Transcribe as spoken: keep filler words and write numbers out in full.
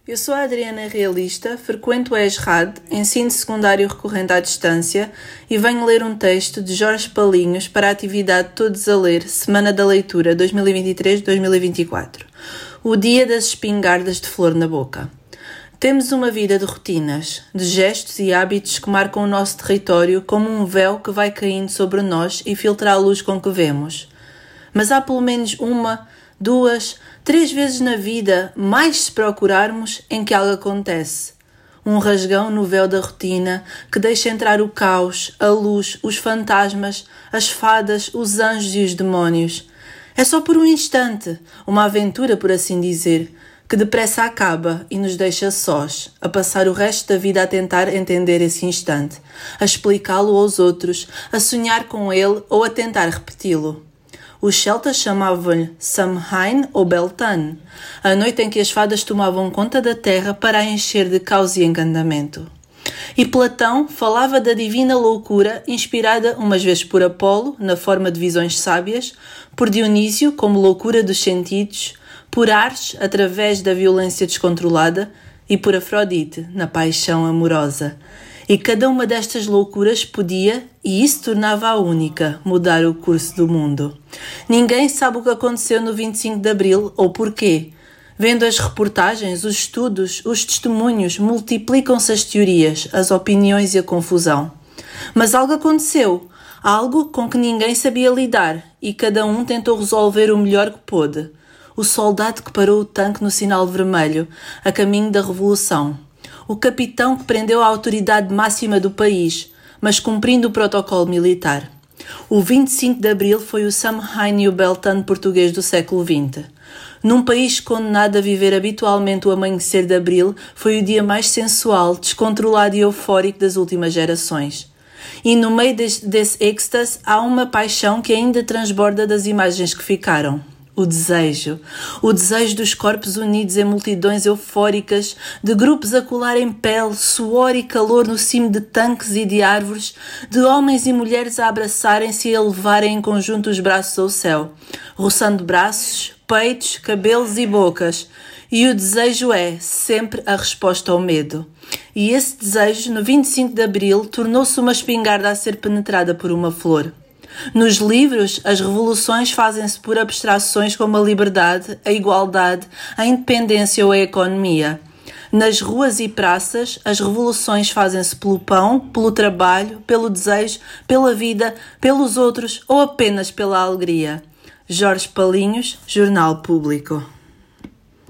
Eu sou a Adriana Realista, frequento o ESRAD, ensino secundário recorrente à distância, e venho ler um texto de Jorge Palinhos para a atividade Todos a Ler, Semana da Leitura dois mil e vinte e três a dois mil e vinte e quatro. O Dia das Espingardas de Flor na Boca. Temos uma vida de rotinas, de gestos e hábitos que marcam o nosso território como um véu que vai caindo sobre nós e filtra a luz com que vemos. Mas há pelo menos uma, duas, três vezes na vida, mais se procurarmos, em que algo acontece. Um rasgão no véu da rotina que deixa entrar o caos, a luz, os fantasmas, as fadas, os anjos e os demónios. É só por um instante, uma aventura, por assim dizer, que depressa acaba e nos deixa sós, a passar o resto da vida a tentar entender esse instante, a explicá-lo aos outros, a sonhar com ele ou a tentar repeti-lo. Os celtas chamavam-lhe Samhain ou Beltane, a noite em que as fadas tomavam conta da terra para a encher de caos e encantamento. E Platão falava da divina loucura inspirada umas vezes por Apolo, na forma de visões sábias, por Dionísio, como loucura dos sentidos, por Ares, através da violência descontrolada, e por Afrodite, na paixão amorosa. E cada uma destas loucuras podia, e isso tornava-a única, mudar o curso do mundo. Ninguém sabe o que aconteceu no vinte e cinco de Abril ou porquê. Vendo as reportagens, os estudos, os testemunhos, multiplicam-se as teorias, as opiniões e a confusão. Mas algo aconteceu, algo com que ninguém sabia lidar, e cada um tentou resolver o melhor que pôde. O soldado que parou o tanque no sinal vermelho, a caminho da revolução. O capitão que prendeu a autoridade máxima do país, mas cumprindo o protocolo militar. O vinte e cinco de Abril foi o Samhain e o Beltane português do século vinte. Num país condenado a viver habitualmente o amanhecer de Abril, foi o dia mais sensual, descontrolado e eufórico das últimas gerações. E no meio desse, desse êxtase há uma paixão que ainda transborda das imagens que ficaram. O desejo. O desejo dos corpos unidos em multidões eufóricas, de grupos a colar em pele, suor e calor no cimo de tanques e de árvores, de homens e mulheres a abraçarem-se e a levarem em conjunto os braços ao céu, roçando braços, peitos, cabelos e bocas. E o desejo é sempre a resposta ao medo. E esse desejo, no vinte e cinco de Abril, tornou-se uma espingarda a ser penetrada por uma flor. Nos livros, as revoluções fazem-se por abstrações como a liberdade, a igualdade, a independência ou a economia. Nas ruas e praças, as revoluções fazem-se pelo pão, pelo trabalho, pelo desejo, pela vida, pelos outros ou apenas pela alegria. Jorge Palinhos, Jornal Público.